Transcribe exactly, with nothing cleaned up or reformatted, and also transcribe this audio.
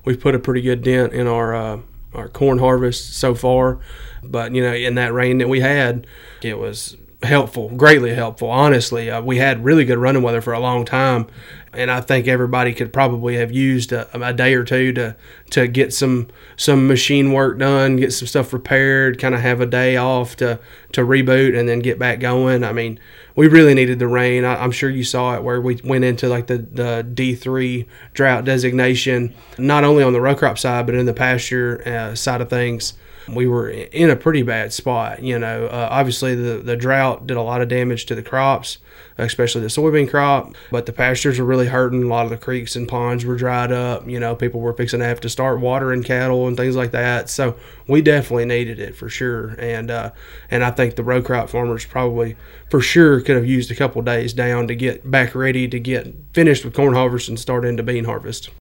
we've put a pretty good dent in our uh, our corn harvest so far. But you know, in that rain that we had, it was helpful, greatly helpful. Honestly, uh, we had really good running weather for a long time, and I think everybody could probably have used a, a day or two to to get some some machine work done, get some stuff repaired, kind of have a day off to to reboot and then get back going. I mean, we really needed the rain. I, I'm sure you saw it where we went into like the, the D three drought designation, not only on the row crop side but in the pasture uh, side of things. We were in a pretty bad spot. You know, uh, obviously the, the drought did a lot of damage to the crops, especially the soybean crop, but the pastures were really hurting. A lot of the creeks and ponds were dried up. You know, people were fixing to have to start watering cattle and things like that. So we definitely needed it for sure. And uh, and I think the row crop farmers probably for sure could have used a couple days down to get back ready to get finished with corn harvest and start into bean harvest.